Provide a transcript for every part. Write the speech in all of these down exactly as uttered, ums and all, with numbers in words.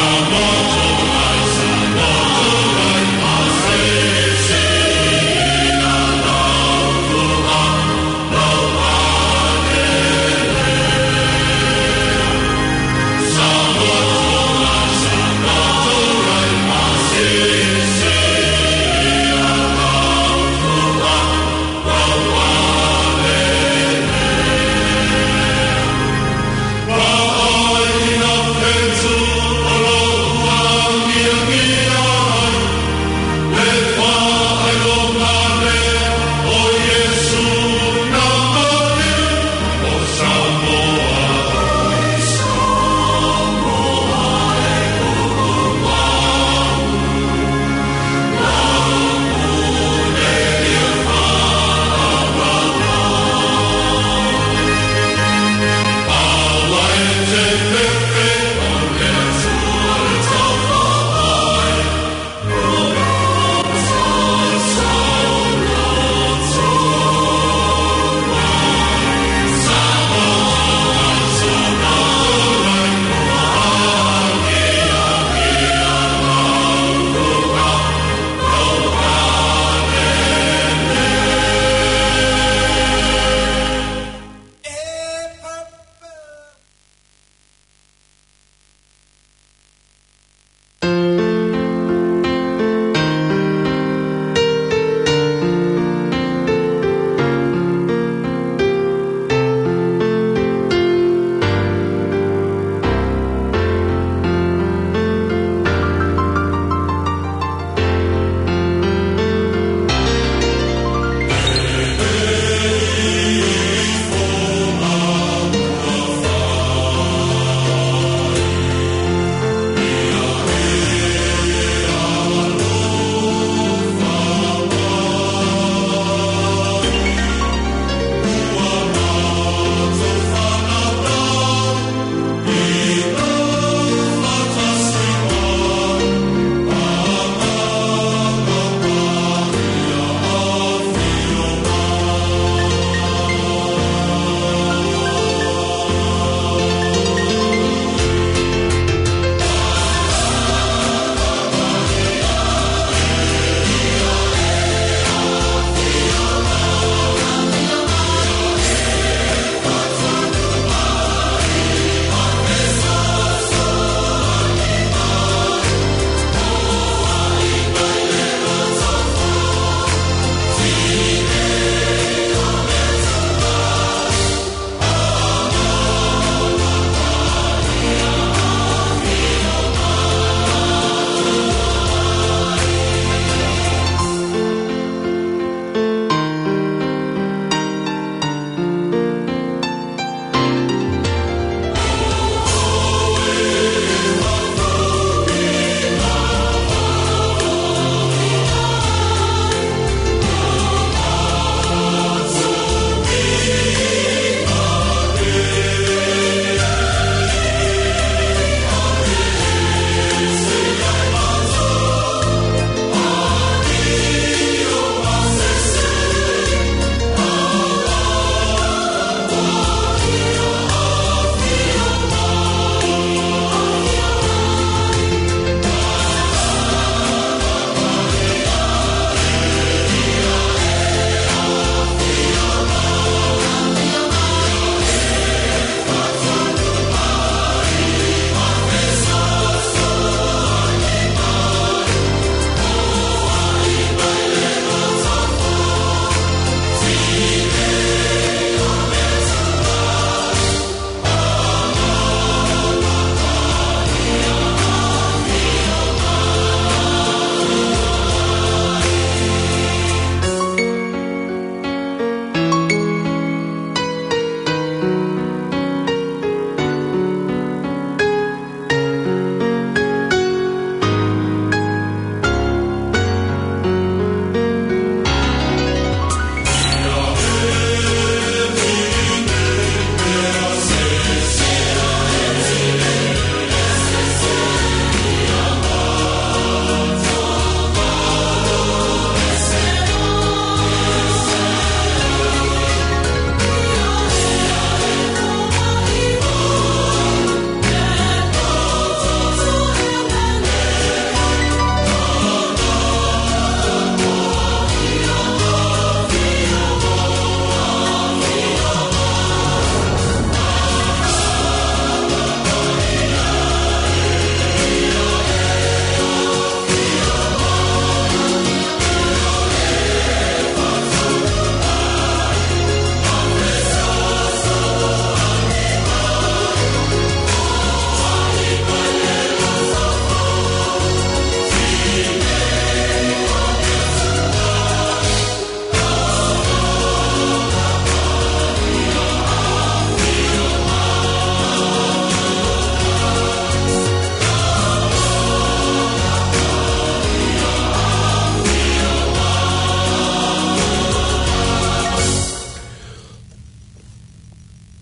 Wow.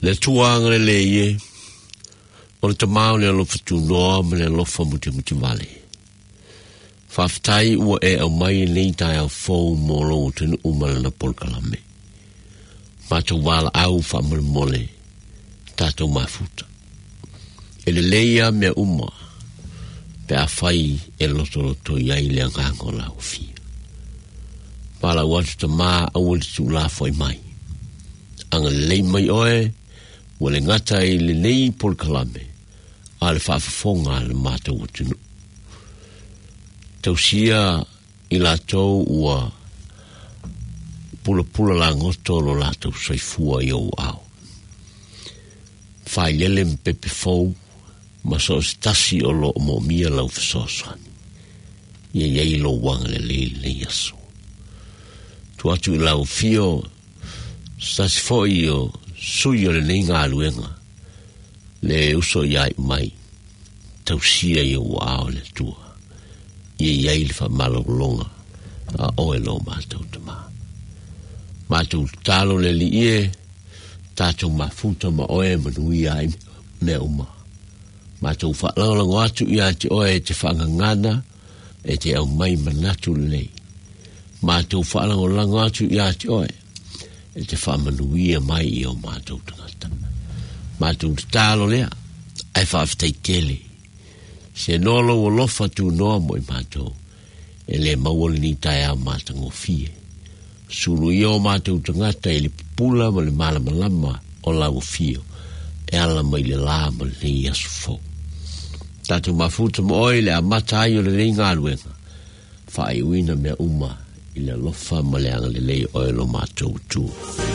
le tuanga le le ye o le tamau le lo fatu noa me le lofa muti muti vale faftai ua e au mai le tai au fou molo tunu umala na polkalame matou wala au fa mole mole tatou mafuta ele leia me uma pe a fai e loto loto iai le angango la ufia pala watu ta maa awali tu la foi mai anga lei mai oe wale ngata i le nei polkalame a le whaafafonga le mata utinu tausia i la tau ua pula pula la ngoto lo la tau soifua i au au whai lele mpepe fau ma so stasi o lo mo mia lau fasosani ia iei lo wanga le le le yaso tu atu i lau fio stasi foi o sui o le nei ngā luenga le uso iai mai tausia i au au le tua ia iei le wha malolonga a oe lo mātou te maa mātou talo le li ie tātou mafuta ma oe manui ai me uma mātou whaalangalango atu i ati oe te whaangangana e te au mai manatu lei mātou whaalangalango atu i ati oe e te whaamanuia mai i o mātou tangata mātou talo lea ai whaaftai tele se nolo o lofa tu noa mo i mātou e le mawole ni tai au mātango fie sulu i o mātou tangata e le pula ma le malama lama o lau fio e ala mai le la ma le yasu fo tātou mafuta mo oi le amata ai o le rei ngā luenga whae uina mea uma i le lofa ma le anga le lei oi lo mātou tu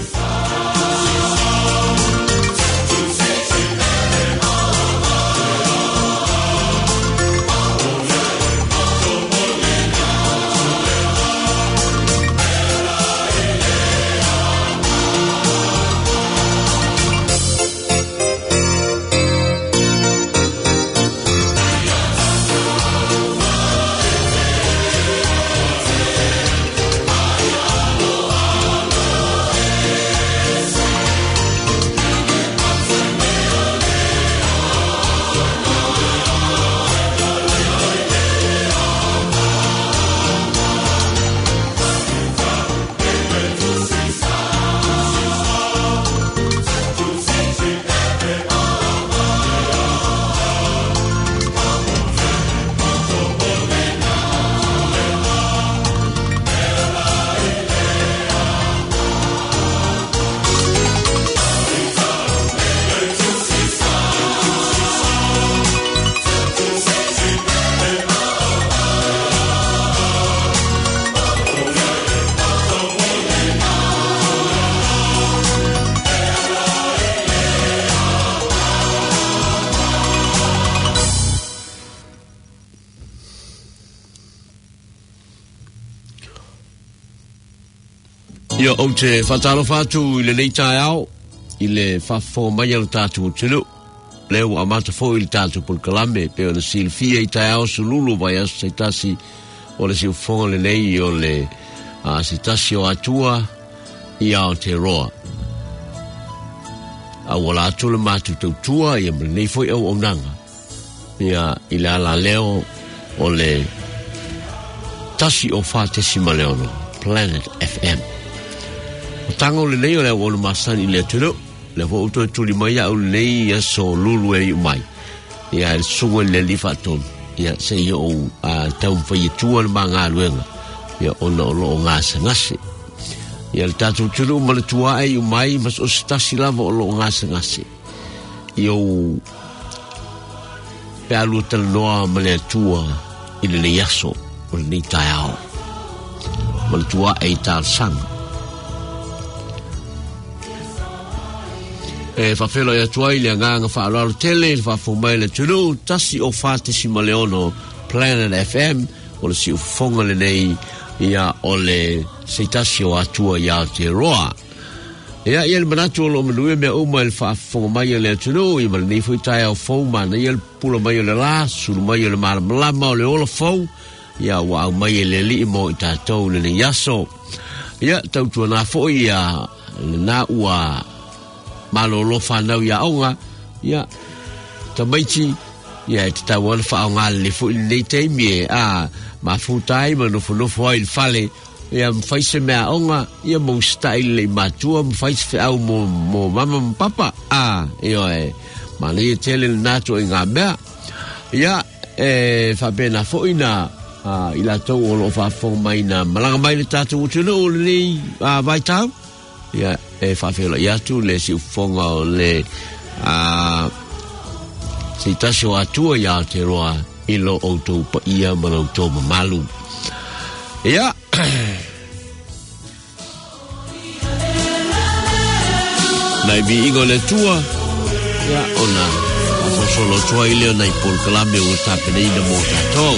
Ia o te whatalo whātu i le leitai au, i le whafo mai alo tātu o tinu. Leo a mata fo i le tātu por kalame, pe o le silfia i tai au su lulu vai asu seitasi o le silfonga le nei o le uh, seitasi o atua i au te roa. A wala atu le matu tautua i amle nei foi au o nanga. Ia i le ala leo o le tasi o whātesima leono, Planet F M. O tango le nei o le wolu masani le tunu, le ho uto tuli mai au le nei so lulu e mai. Ia le sunga le li faton. Ia se yo a tau fai tua le manga luenga. Ia ona o lo ngase ngase. Ia le tatu tunu ma le tua e mai mas o stasi lava o lo ngase ngase. Ia pe alu tal noa ma le tua i le yaso o le nei tai ao. Ma le tua e tal sanga. E whawhelo e atuai le nganga whaalaro tele, le whafumai le tunu, tasi o whātesima leono Planet F M, o le si ufonga le nei, ia o le seitasi o atua i Aotearoa. Ia ia le manatu o lo manue mea uma le whaafonga mai le tunu, i male nei fuitai au fau mana, ia le pula mai le la, suru mai le malamalama o le ola fau, ia wa au mai le li mo i tātou le ne yaso. Ia tautua nā fo ia le nā ua malolo whanau ia aunga, ia, tamaiti, ia, te tau ala wha aunga le fu i nei teimi e, a, ma futai, ma nofu nofu ai le fale, ia mwhaise mea aunga, ia mo stai le matua, mwhaise fe au mo, mo mama mo papa, a, ia e, ma le ia tele le nato i ngā mea, ia, e, whabena fo ina, a, ila tau o lo whafo mai na, malanga mai le tātou utunu o le nei, a, vai tau, ia, e whawhela i atu le si ufonga o le a si tasi o atua i Aotearoa i lo o tau pa ia ma lo tau malu ia nai mi ingo le tua ia ona a fosolo tua i leo nai Paul Kalame o tapene ina mo tatou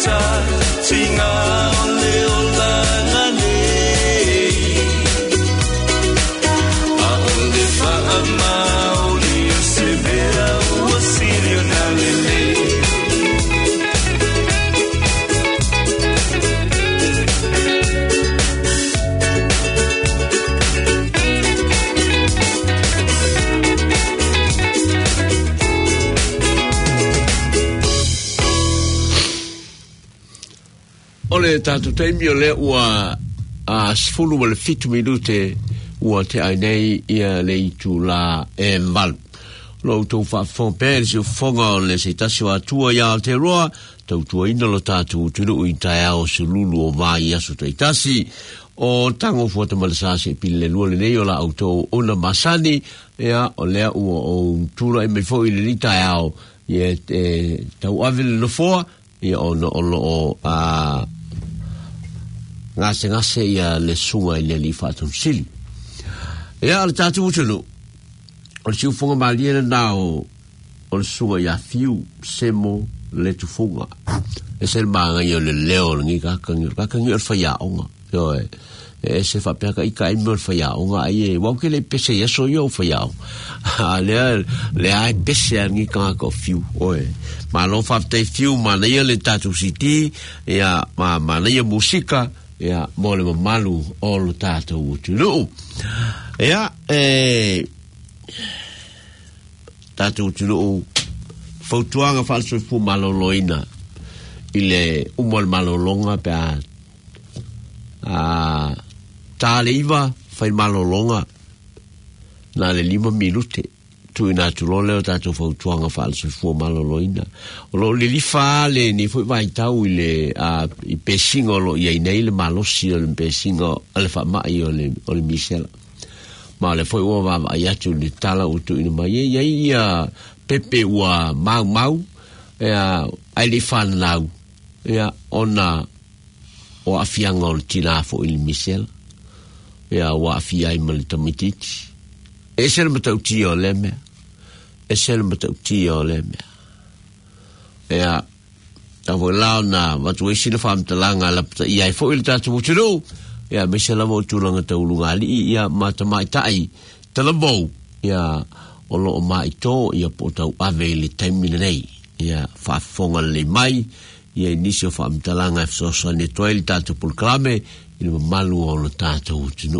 sa tinga le ola ngane a onde fa amauli se vera o sirio nalele ole tatu taimi ole ua a sfulu wale fitu minute ua te ainei ia le itu la e mal. Lo tau fa fon pēr si fonga o le se tasi wa tua ia te roa, tau tua ina lo tatu tunu ui tai au se lulu o mai asu tai tasi. O tango fuata malasase pile lua le nei o la auto ona masani ea o lea ua o tula e me fo i le ni tai au ia tau avile no foa ia o no o a ngase ngase ia le sunga ia li fatum sili. Ia ala tatu utunu, o le siufunga malia na nao, o le sunga ia fiu semo le tufunga. E se maanga ia le leo ngi kakangi, kakangi o le whaiaonga. Yo e, e se whapeaka i ka ime o le whaiaonga, ai e, wauke le pese ia so ia o whaiao. Lea, lea e pese a ngi kanga o fiu, oe. Ma lo whaptei fiu, mana ia le tatu siti, ia, ma, mana ia musika, ia mole malu o lo tātou utunu. Ia, e, tātou utunu, fautuanga falso fu maloloina, ile umol malolonga pe a, a tāle iwa fai malolonga, na le lima minute, tu ina tu lo leo tātou fautuanga falso fu maloloina. O lo li li fa le ni foi vai tau ile a i pesingo lo ia nei le malosi o le pesingo ale fa mai o le o le Michel. Ma le foi o va ia tu ni tala o tu ina mai ia ia pepe wa mau mau ia ai li fa nau ia ona o afianga o tina fo il Michel. Ia wa afia i mal tamititi. E se le matau tio le me. E se le matau tio le me. Ea, tau lao na watu e sila whamtalanga la pata ia e fo ili tatu mutino. Ea, me se la mo tūlanga tau lunga li ia mata mai tai talamou. Ia, o lo o mai tō ia po tau ave li taimina nei. Ia, whaafonga le mai. Ia inisi o whamtalanga e fsosa ne toa ili tatu pulklame. Ina malu o lo tātou tino.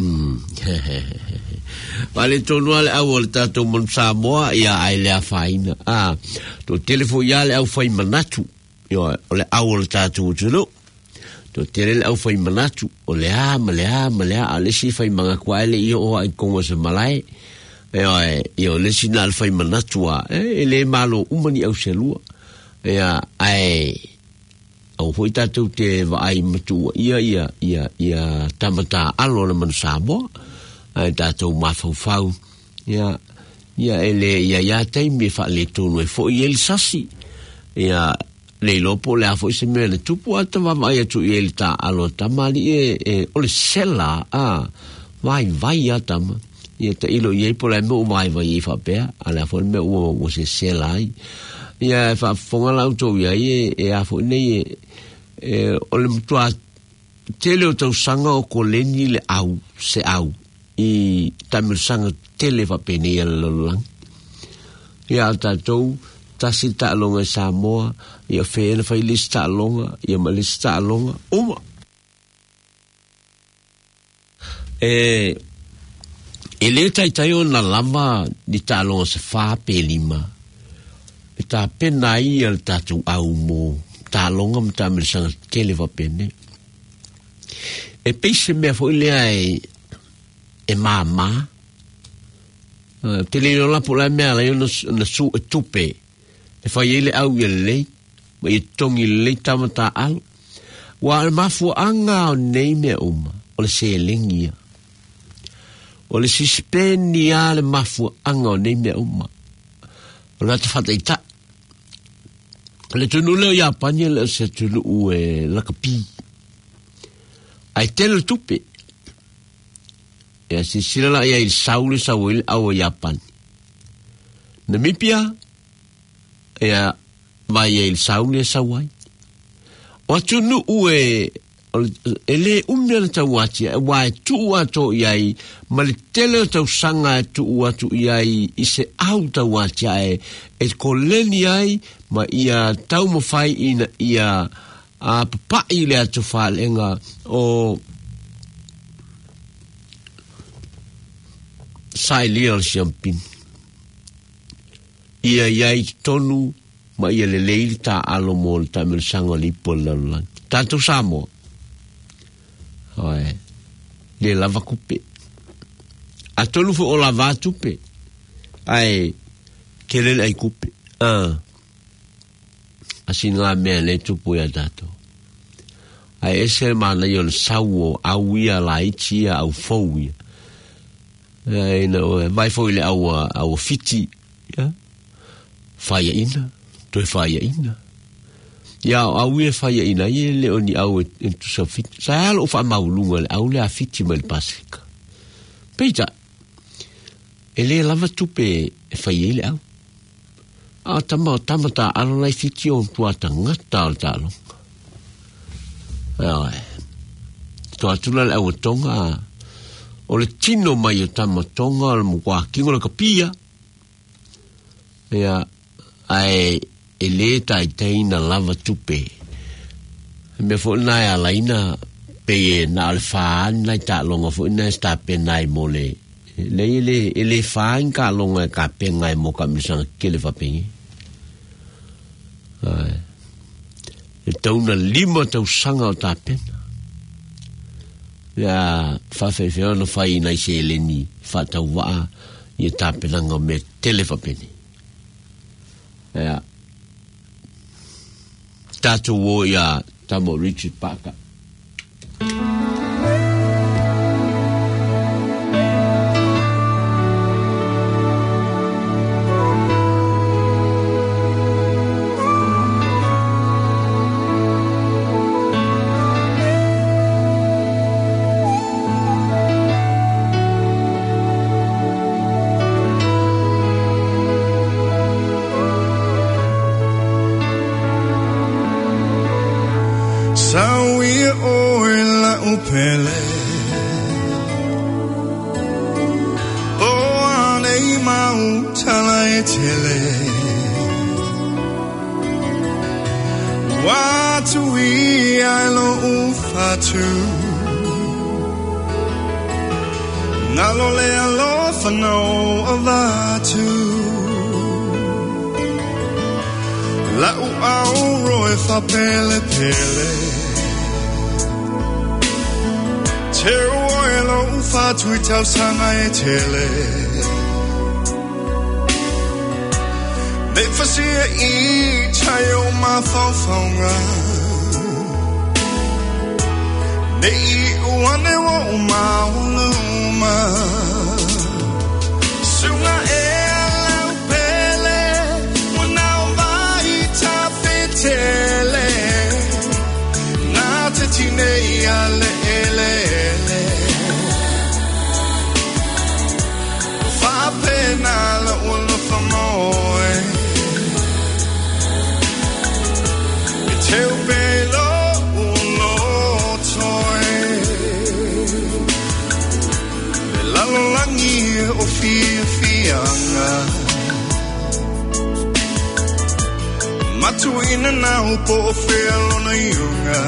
Wale tonu ale au o le tātou mon Samoa, ia ai lea whaina. Ah, to telefo ia le au whai manatu. Ia, o le au o le tātou tino. To tele le au whai manatu. O le a, ma le a, ma le a, a le si whai manga kua ele ia o ai kongo sa malai. Ia, ia, o le si na le whai manatu a. E le malo umani au se lua. Ia, ai... au foi tātou te vai matua ia ia ia ia tamata alo le man Samoa ai tātou mafaufau ia ia ele ia ia taimi fa le tonu e foi ele sasi ia le lopo le afo se me le tupu ata va mai tu ele ta alo tamali e e ole sela a vai vai ata ma ia te ilo ia po le mo mai vai fa pe ala fo me o o se sela ia fa fonga la auto ia e e afo nei e o le mutua tele o tau sanga o ko leni le au se au i tamil sanga tele va pene ia le lolang ia tātou tasi ta alonga Samoa ia whēna whai lista alonga ia ma lista alonga uma e e le tai tai o na lama ni ta alonga se wha pe lima e ta pena ia le tātou au mo ta longa mta mirsanga tele va pene e peise me fo ile ai e mama tele no la pola me ala no na su e tupe e fa ile au ile ma i tongi le tamata al wa ma fu anga nei me uma o le se lengia o le sispeni ale ma fu anga nei me uma o la te fata ita le tunu leo ia panye le se tunu ue lakapi. Ai tele tupe. E si sila la ia il saule sawil au Japan. Namibia ia mai ia il saule sawai. watu nu ue ele umia tau wati e wai tu ato iai ma le tele tau sanga tu atu iai i se au tau wati e e koleni ai ma ia tau mo fai ina ia a papai le atu whalenga o sai lea siampin ia iai tonu ma ia le leili ta alo mo le tamil sanga lipo lalang tanto samo oe le lava kupe a tolu fo o lava tupe ai kelele ai kupe ah asina me le tupu ya dato ai ese mana yo le sawo awia la itia au fowia ai no vai foi le au au fiti ya faia ina to faia ina ya au e faia ina ye le oni au en tu so fit sa al o fa maulunga le au le afiti mal pasika peita ele lava tupe faia le au a tama tama ta alo lai fiti on tua tanga tal talo ai to atula le au tonga o le tino mai o tama tonga al mukwa kingo le kapia ya ai ele tai teina lava tupe me fo na ya laina pe na alfa na ta longa fo na sta pe nai mole le ele ele fa ka longa ka pe ngai mo ka misanga kele fa pe ai e tauna lima tau sanga o ta pena ya fa fe fe no fa ina se eleni fa tau wa ye ta pena ngo me tele fa peni ya tatu wo ya tamo Richard Parker tau sanga e tele Nei fasia i chai o ma whawhaunga Nei i uane wa o ma uluma Sunga e lau pele Wana o vai ta fetele Nā te tinei ale ele ele Pena la uno famoe E teu pelo uno toi Le lalo langi o fia fianga Matu ina na upo o felo na iunga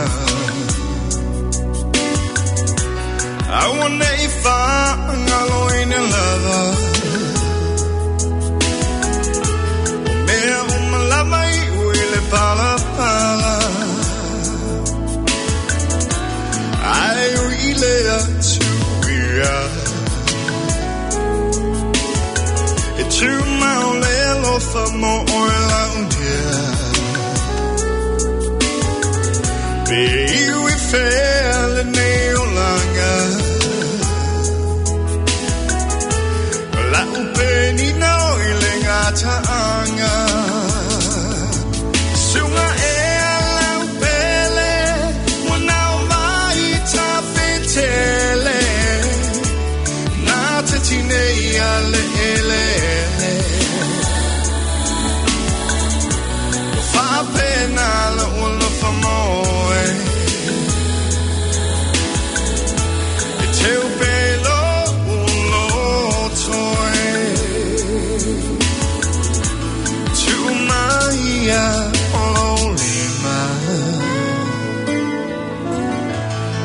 I wanna ifa ngalo ina lava Mea uma lava i uile pala pala Ai uile atu ia E tu maule lofa mo oe laundia Pe iu i fele neo langa La upeni na oile ngata anga Sunga e lau pele Wana o vai ta fetele Nā te tinei ale ele ele Whapena la ula whamoe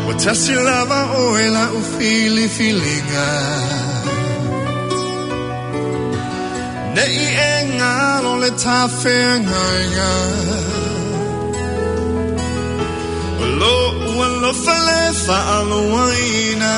Watasi lava oela ufili filinga Nei enga lo le tafe nganga Lo lo fale fa alo waina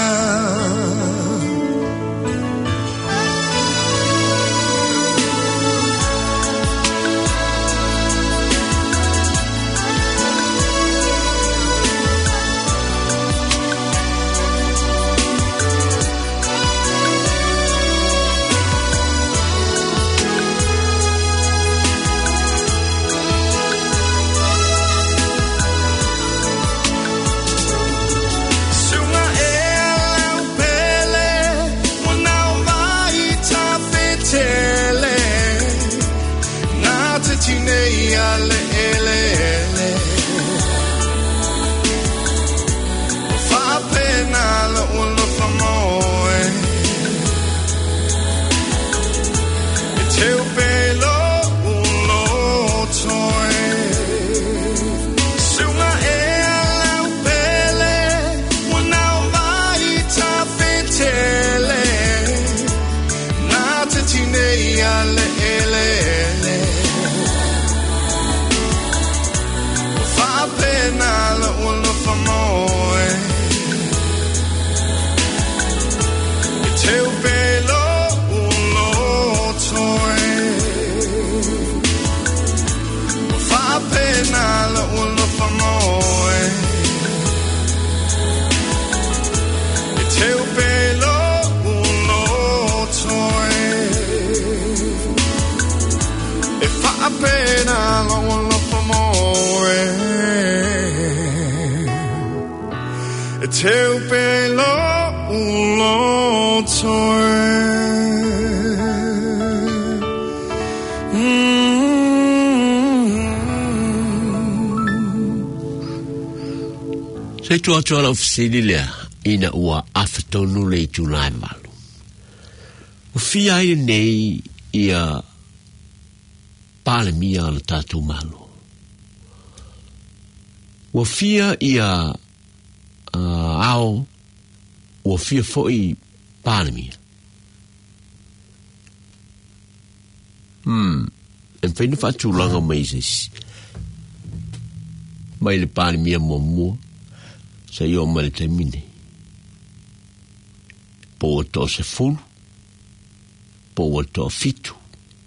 Teu pelo ulo toe Se tua tua la ofisini lea ina ua afetonu le Julai malu. Ufia i nei ia pale mia ala tatu malu. Ufia ia Uh, ao o fia foi palmi. Hmm. En fine fa tu langa meses. Mai le palmi mo mo. Se io mal termine. Po to se full. Po to fitu.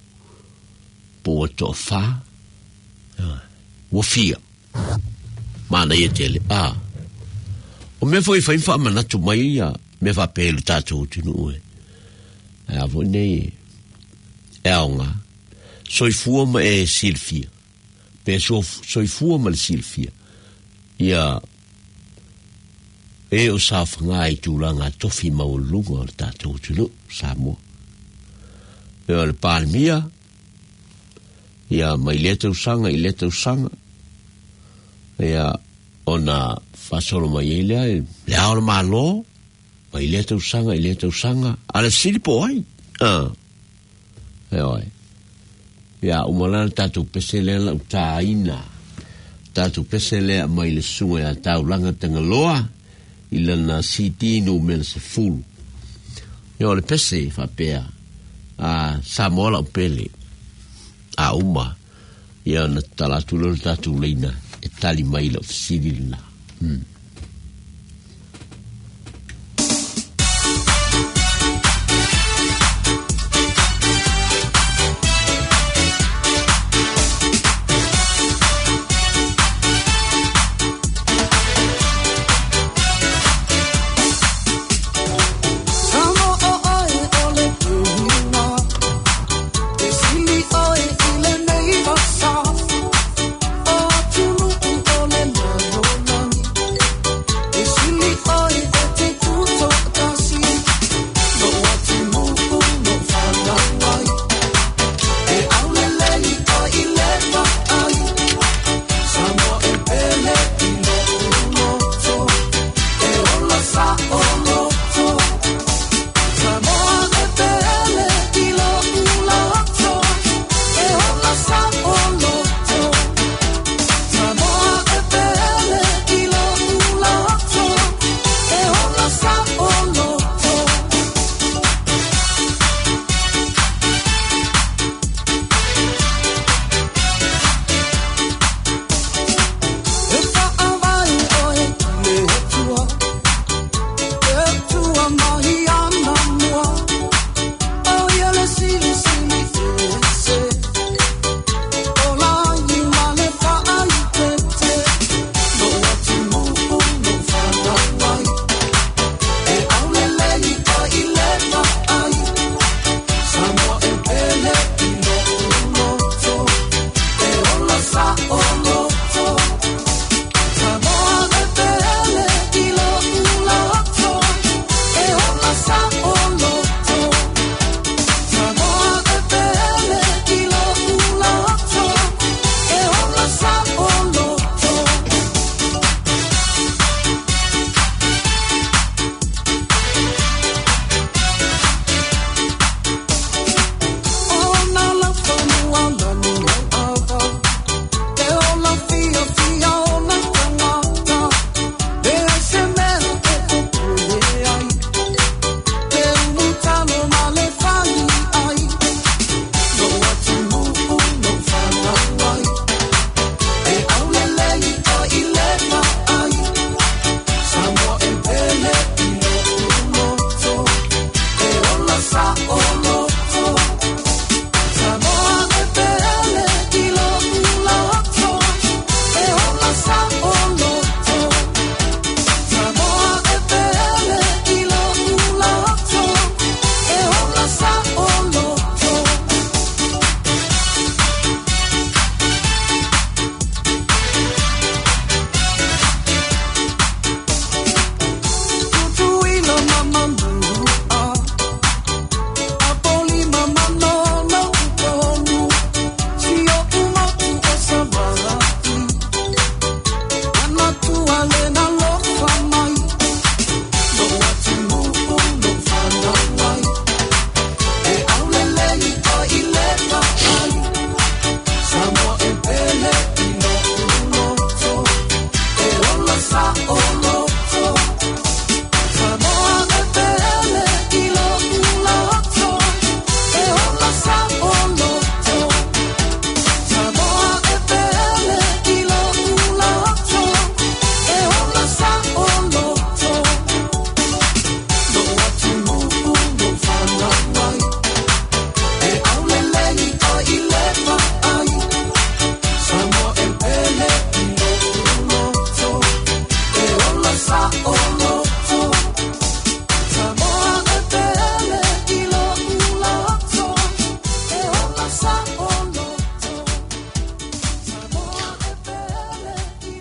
Po to fa. Ah. O fia. Mana ye tele. Ah. O me foi foi fa mana tu mai ia me fa pelo tatu tinu e a vone e aunga soi fu ma e Silvia pe so soi fu ma Silvia ia e o sa fngai tu langa tofi ma o lungo tatu tinu sa mo e o palmia ia mai leto sanga i leto sanga ia ona fasolo mai ele le aula malo mai le tu sanga ile tu sanga ala silipo ai ah e oi ya o malana tatu pesele la utaina tatu pesele mai le sunga ya tau langa tangaloa ila na siti no mel se full yo le pese fa pea a samola pele a uma ya na talatu lo tatu leina e tali mai lo sidilna Hmm. Oh,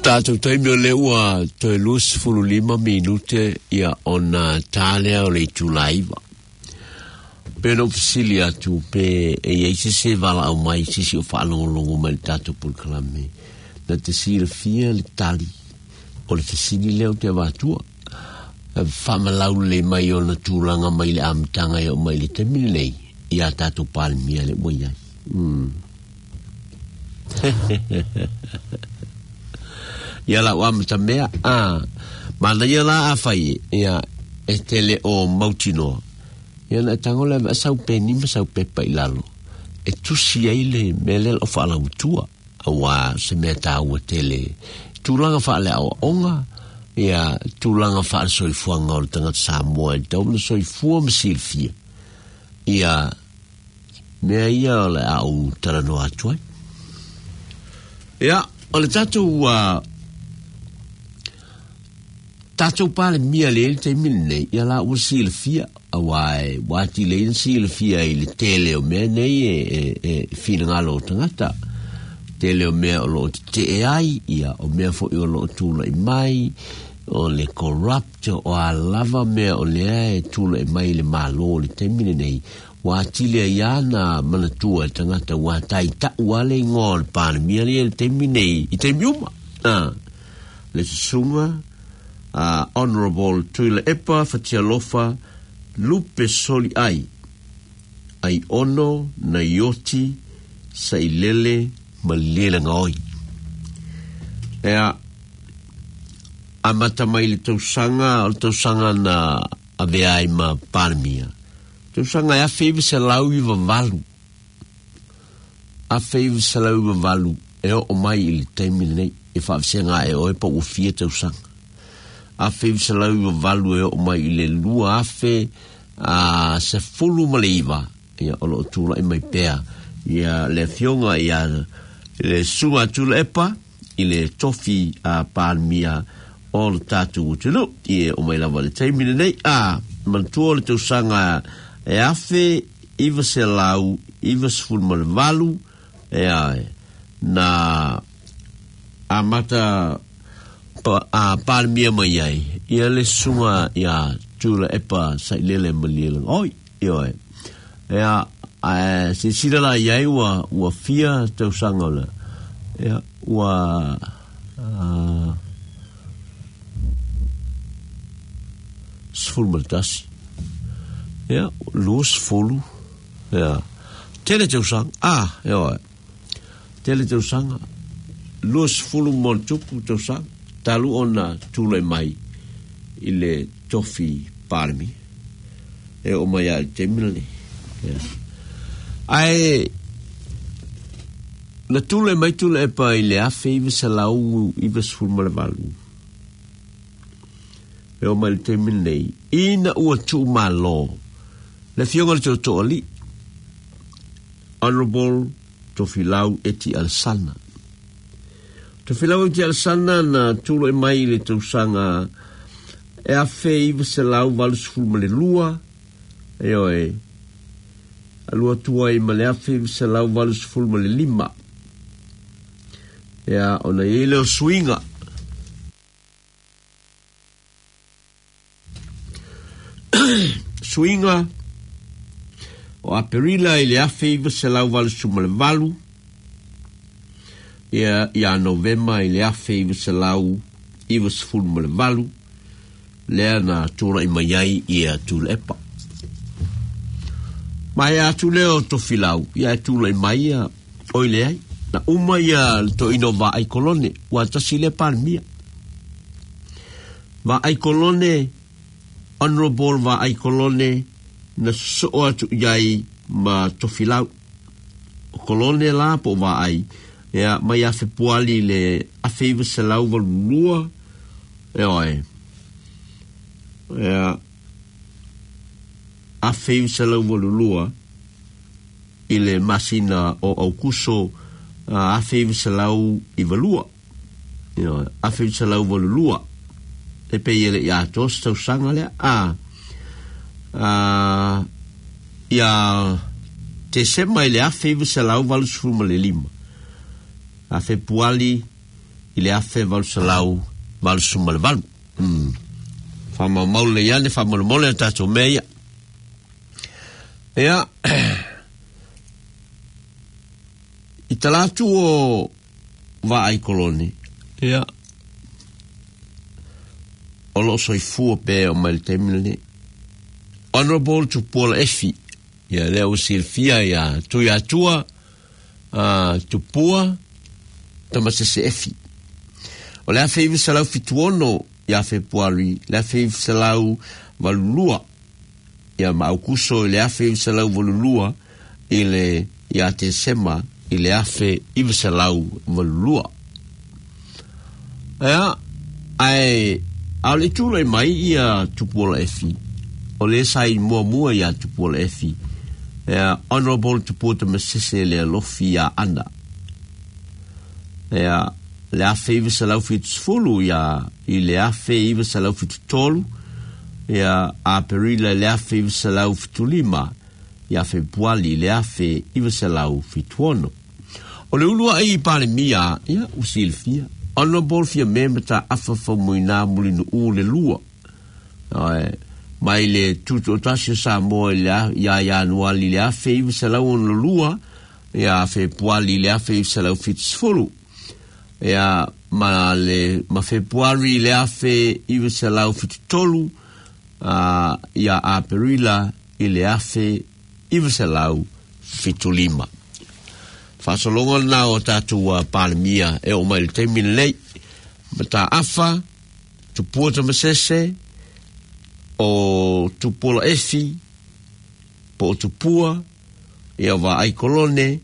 Tātou taimi o le ua toi lus fulu lima minute ia ona tālea o le tūlaiva. Peno fisili atu pe e eise se vala au mai sisi o whaalongolongo mai le tātou pulkalame. Na te sira fia le tali o le fisili leo te wātua. Whamalau le mai o na tūlanga mai le amitanga e o mai le temini nei ia tātou palmia le waiai. Mm. Ia la wa mta mea a mana ia la a fai ia e tele o mautino ia na tangola va sau pe ni ma sau pe pai lalo e tu si ele mele o fa la utua awa se meta o tele tu langa fa le o onga ia tu langa fa so i fuanga o tanga Samoa e tau so i fu ma silfia ia mea ia le au tarano atu ia o le tatu wa Tātou pāle mia le te mine, ia la ua silfia, awai, wati le in silfia i le tele o mea nei e, e, e fina ngā lo tangata. Tele o mea o lo te e ai, ia o mea fo i o lo tūla i mai, o le corrupt, o a lava mea o le e tūla i mai le malo le te mine nei. Wati le iana manatua tangata, watai ta wale ngol pāle mia le te mine i te miuma. Ah, le sunga, Uh, Honorable Tuila Epa Fatialofa Lupe Soli ai ai ono na yoti sa ilele malele ngoi ea amata mai le tausanga o tausanga na aveai ma parmia tausanga ea feive se lau i vavalu a feive se lau i vavalu e o mai ili taimile nei e whaafsenga e o e pa ufia tausanga a fe se lau i valu e o mai i le lua afe a se fulu maleiva ia o lo tula i mai pea ia le fionga ia le sunga tula epa i le tofi a palmia o le tatu utulu i o mai lava le taimine nei a mantua le tausanga e afe iwa se lau iwa se fulu malevalu e ae na a mata a palmia mai ai ia le sunga ia tula epa sai lele malile oi oi ia a se sira la ia wa wa fia te sangola ia wa sfulmaltas ia los folu ia tele te sang ah ia tele te sang los folu montupu te sang talu ona tule mai i le tofi parmi e o mai al temile ai la tule mai tule e pa i le afe i visa lau i visa fulma le valu e o mai al temile ina ua tu ma lo le fionga le to ali Honorable Tofi lau eti al sana Te whilawa ki alasana na tūlo e mai le tausanga e a wheiva se lau walus fulma le lua e oe a lua tua i ma le a wheiva se lau walus fulma le lima e a ona e leo swinga swinga o a perila i le a wheiva se lau walus fulma le valu ia ia novema i le afe i se lau i was ful mo le valu lea na tura i mai ai ia tula epa mai a tu leo to filau ia tula i mai ia oi le ai na uma ia to inova ai kolone wa tasi le palmia va ai kolone honorable va ai kolone na so atu iai ma to filau kolone la po va ai ia mai a fepuali le a feiva se lau valulua e oe ia a feiva se lau valulua i le masina o aukuso a feiva se lau i valua ia a feiva se lau valulua e pe ele ia tos tau sanga le a a ia te sema i le a feiva se lau valus fuma le lima a fe puali i le afe val salau val sumal val mm fa ma maule yane fa mole mole tato meia ya i talatu o va ai koloni ya o lo soifua pe o mal temile honorable to Paul Effie ya leo silfia ya tu ya tua a tu pua tama se se Effie o le afe iwi salau fituono ya fe puari le afe iwi salau valulua ya maukuso le afe iwi salau valulua ile ya te sema ile afe iwi salau valulua ya ai au le tūlai mai ia tupuola Effie o le sai mua mua ia tupuola Effie ya honorable tupuota masese le lofi ya ana ya le afe iwa salau fitu sfulu ya i le afe iwa salau fitu tolu ya a perila le afe iwa salau fitu lima ya fe puali le afe iwa salau fitu ono o le ulua ai pale mia ya usilfia honorable fia memeta afafa muina mulinu u le lua mai le tuto tasio sa mo ya ya ya anuali le afe iwa salau ono lua ya fe puali le afe iwa salau fitu sfulu ya ma le ma februari le afe iwa salau fitu tolu uh, ya a perila i le afe iwa salau fitu lima fasolonga na o tatu wa palemia e o mai le temin lei mata afa tu puota masese o tu pola efi po tu pua e va ai kolone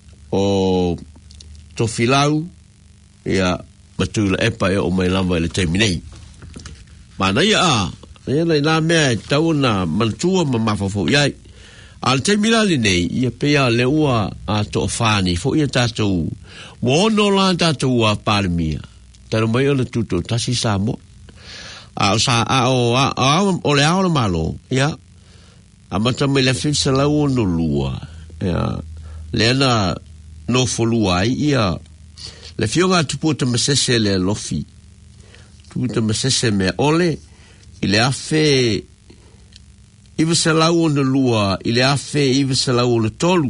o tofilau ia matula epa e o mai lava le terminei mana ia a ia nei na mea tau na mantua ma mafafo iai al terminali nei ia pea le ua a to fani fo ia tatou wono la tatou a palemia taro mai ona tuto tasi samo a sa a o a o le a o malo ia a mata me le fisa la uno lua ia le na no folua ia le fionga tuputa masese le lofi tuputa masese me ole ile afe iwa salau na lua ile afe iwa salau na tolu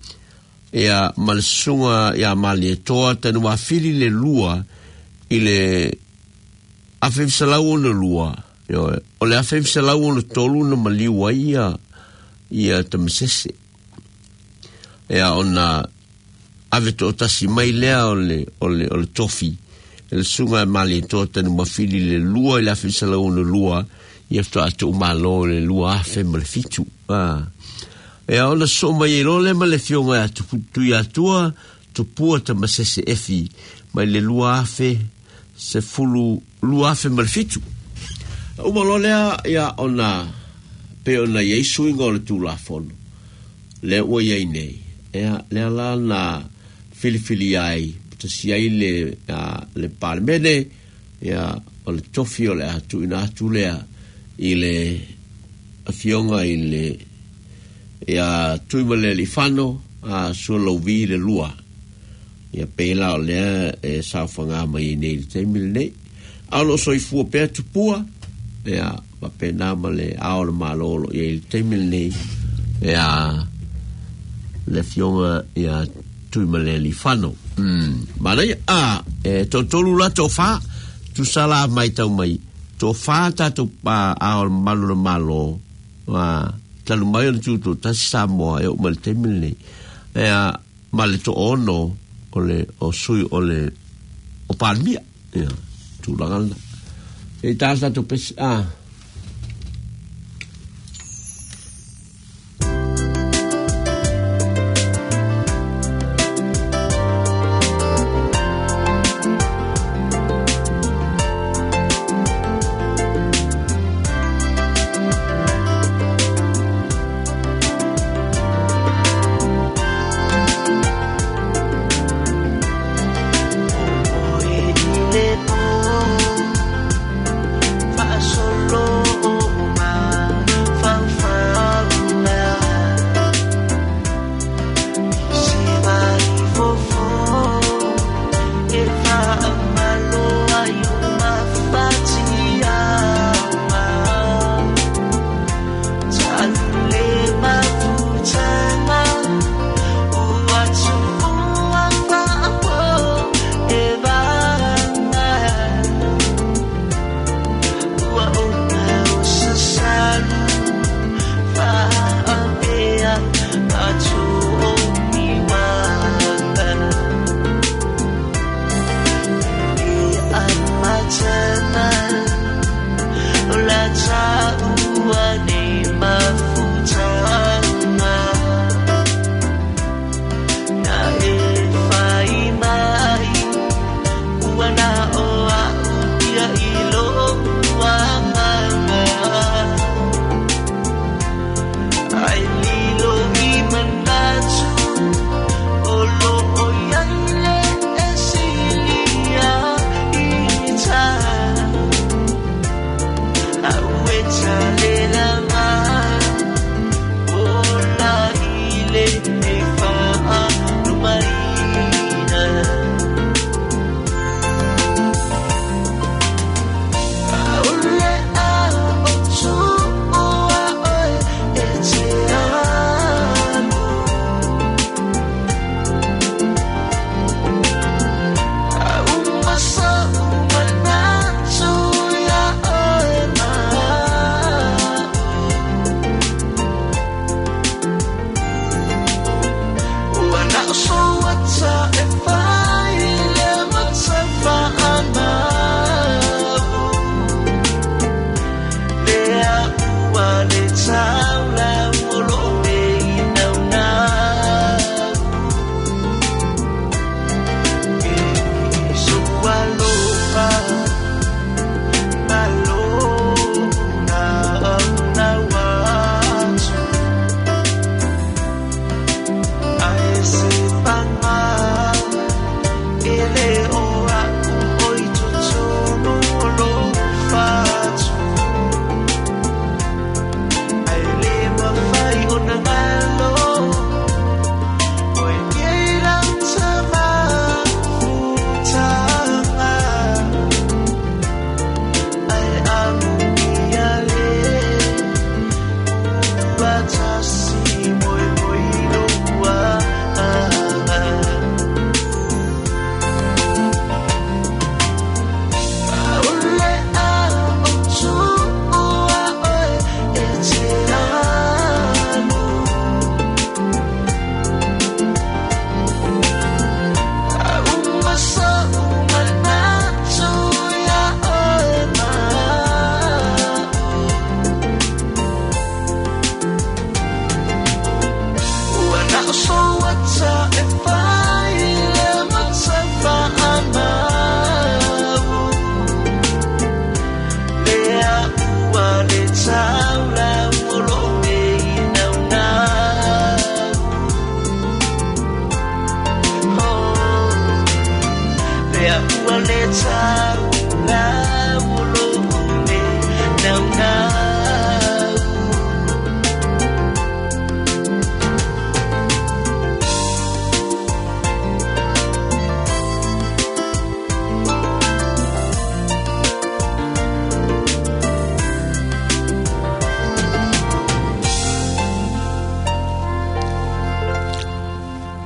ea malesunga ea mali toa tanu afili le lua ile afe iwa salau na lua ole afe iwa salau na tolu na maliwa ia ia ta masese ea ona ave to tasi mai lea ole ole ole tofi el sunga mali to tanu mafili le lua la fisala ona lua ia to atu malo le lua afe malefitu ah e ona so mai lo le malefionga tu tu ya tua tu puata masese efi mai le lua afe se fulu lua afe malefitu o malo lea ia ona pe ona yesu ngol tu la fon le o ye nei e le la na filifili ai to sia ile uh, le palmene ya o le tofi o le atu ina atu lea ile afionga ile ya tuimale li fano a solo vi le lua ya pela o le e safanga mai nei temil nei alo soi fu pe tu pua ya va pena male ao malolo e temil nei ya le fionga ya tu maleli fano mm mana a e to tolu la to fa tu sala mai tau mai to fa ta to pa a malo malo wa talu mai tu to ta samo e o mal temile e a mal to ono ole o sui ole o palmia e tu la gana e ta sta to pes a solo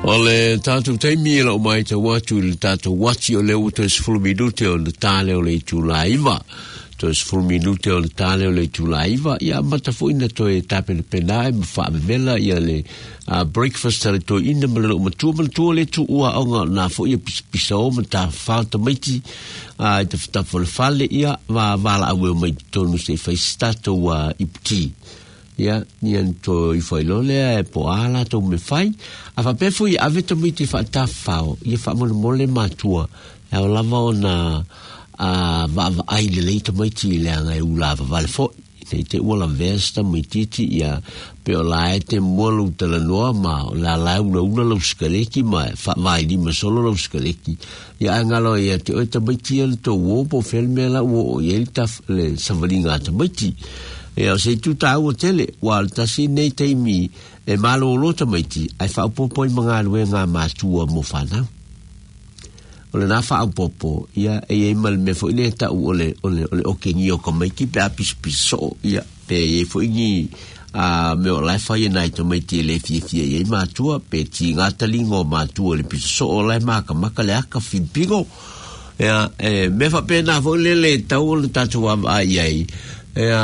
Ole tātou teimi e lau mai te watu le tātou wati o le uta e sifuru minute o le tāle o le tūla iwa. To e sifuru minute o le tāle o le tūla iwa. Ia matafu ina to e tāpene penai ma wha amevela ia le uh, breakfast tale to ina ma le matua matua le tu ua aunga na fo ia pisa o ma tā whauta maiti uh, te whatafu le fale ia wa wala awe o maiti tonu se whaistata ua iputi. Ia, nian to i whailole e po ala to me whai. A wha pefo i aveta mi te wha ta whao. Ia wha mole mole matua. E o lava o na a wa wa ai le leita mai ti le anga e ulava vale fo. Nei te ua la vesta mai titi ia pe o la e te mualu te la noa ma o la la una una lau skareki ma wha vai li ma solo lau skareki. Ia angalo ia te oita mai ti al to uo po felme la uo o ieli ta le savalinga ta mai ti. E o se tu tau o tele, wal tasi nei teimi e malo o lota maiti, ai wha upopo i mga alue ngā mātua mo whanau. O le nā wha upopo, ia e e mal me fo ine tau o le o ke ngi o ka maiti pe apis piso, ia pe e fo ingi uh, me o lai whai nai to maiti e le fie fie e mātua, pe ti ngatali ngō mātua le piso o lai maka maka le aka whimpingo. Ia e me wha pe nā fo le le tau o le tatu wa ai ai, ia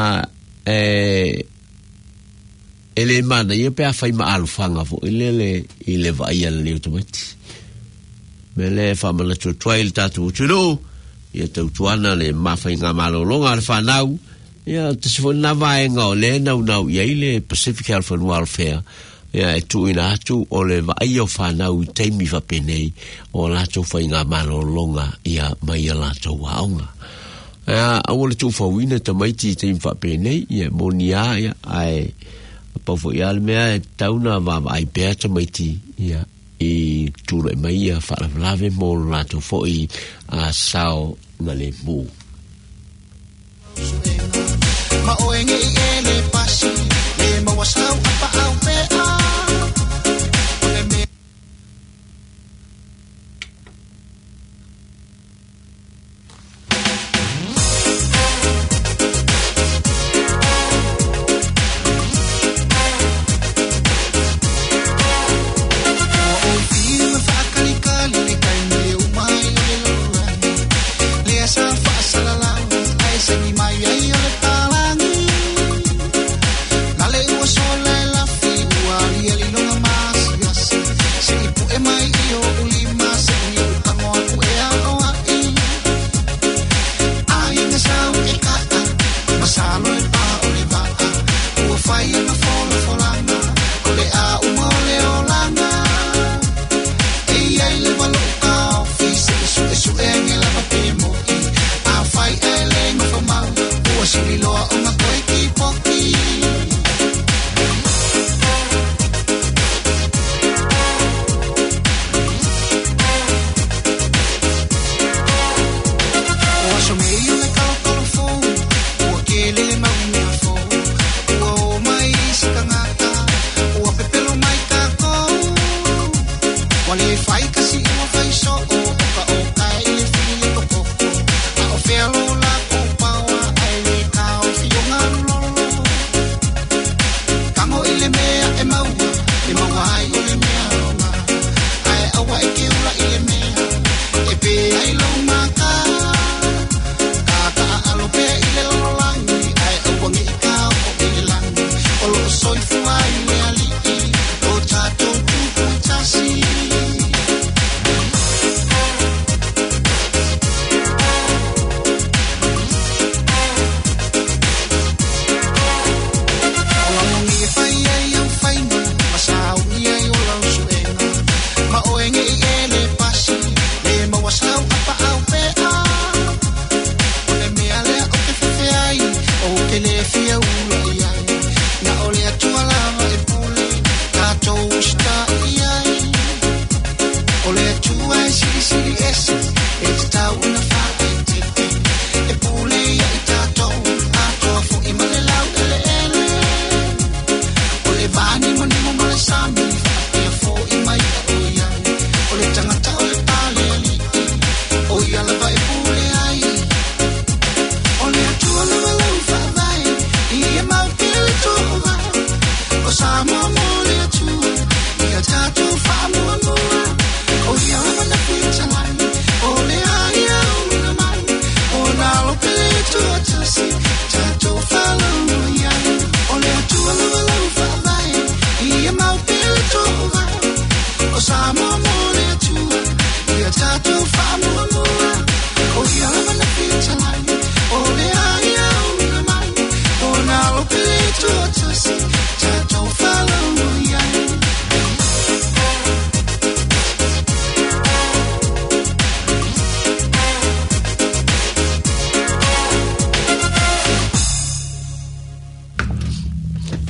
e ele mana ia pe afai ma alu fanga fo ele le ile va ia le automati me le fa mala tu twile tatu tuno ia tu tuana le mafai nga malo longa le fa nau ia te se fo na vai nga le nau nau ia ile Pacific Health and Welfare ia e tu ina tu o le va ia fa nau te mi va penei o la tu fa nga malo longa ia mai la tu waunga. Ah, awole tu fa wina te maiti te infa penei, ia monia ia ai pofo ia le mea tauna va ai pea te maiti ia i tura mai ia fa lave mo la tu fo i a sao na le bu. Ma oenge i ele pasi, le ma wasau apa au pea.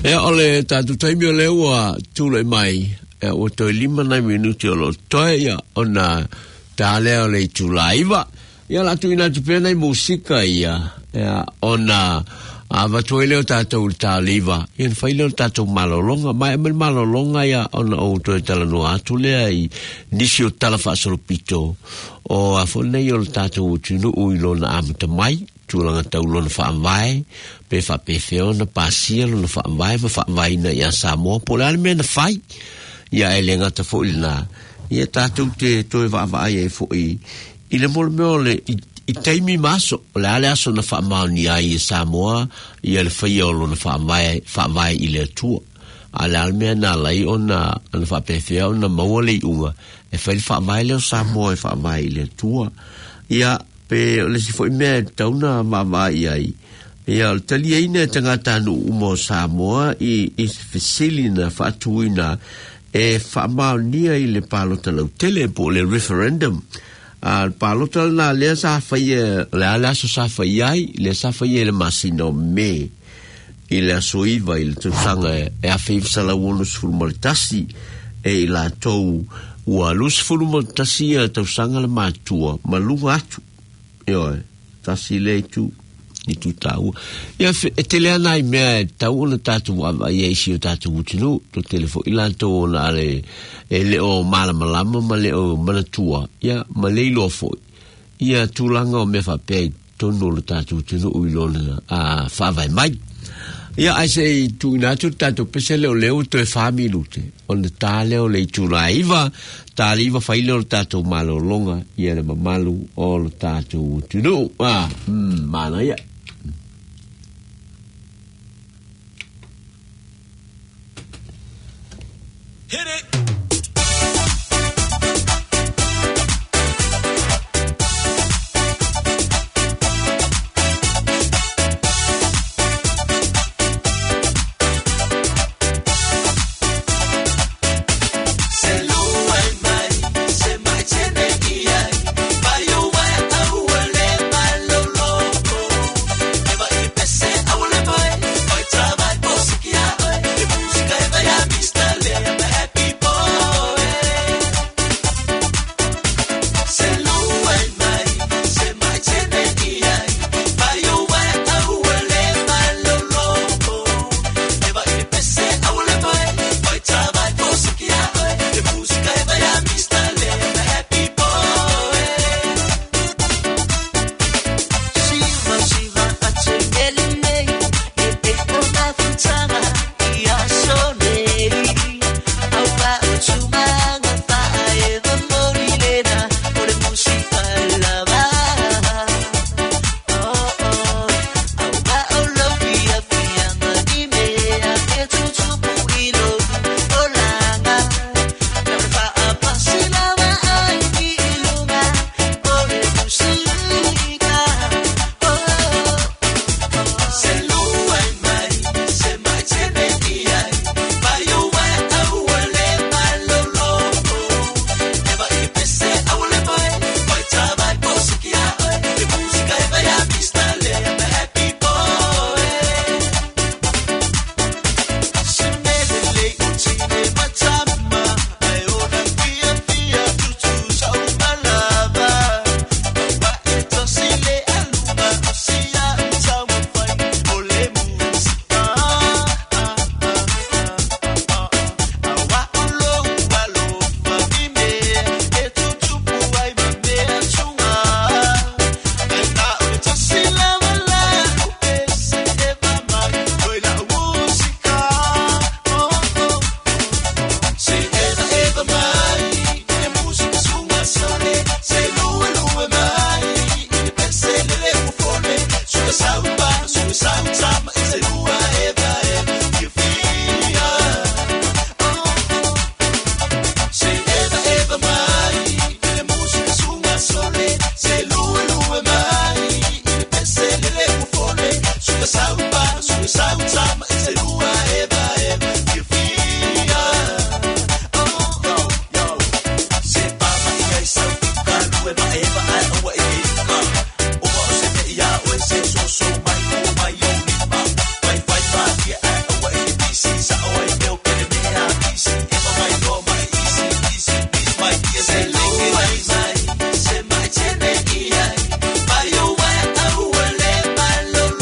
E ole tatu taimi o lewa tule mai e o toi lima nai minuti o lo toe ia ona ta leo le tulaiva ia la tu ina tupena i musika ia ia ona a vatoi leo tatou ta liva ia fai leo tatou malolonga mai mai malolonga ia ona o toi tala no atu lea i nisi o tala whaasoro pito o a fona i o tatou tunu uilo na amata mai tulanga tau lona whaamai pe wha pe feo na pasia lona whaamai wa whaamai na ia Samoa po le alme na whai ia e le ngata fo ilina ia tatou te toi whaamai e fo i i le mole meo le i, i taimi maso le ale aso na whaamau ni ai e Samoa ia le whaia o lona whaamai whaamai i le tua a le alme na lai o na ana wha pe feo na maua le i unga e whai whaamai leo Samoa e whaamai i le tua ia pe le si foi me tauna mama ai ia tali ina tangata no umo Samoa i i facilina fatuina e fama nia i le palota lo tele po le referendum al palota na le sa faie le ala so sa faie le sa faie le masino me il a soiva il tsanga e a fif sala uno sfulmortasi e la tou ua lus fulmortasi to sanga le matua malunga atu Io, tasi le tu, ni tu tau. Ia, e tele anai mea, tau na tatu wama, ia isi o tatu utinu, to telefo ilanto o na ale, e le o malamalama, ma le o manatua, ia, ma le ilo foi. Ia, tūlanga o me whapea, tono le tatu utinu, uilona, a whawai mai. Ia, ai se tu inatu tatu pese leo leo to e whami lute. O le tā leo le tu la iwa, tā liwa whaile o le tātou malo longa, ia le mamalu o le tātou tunu. Ah, mm, mana ia.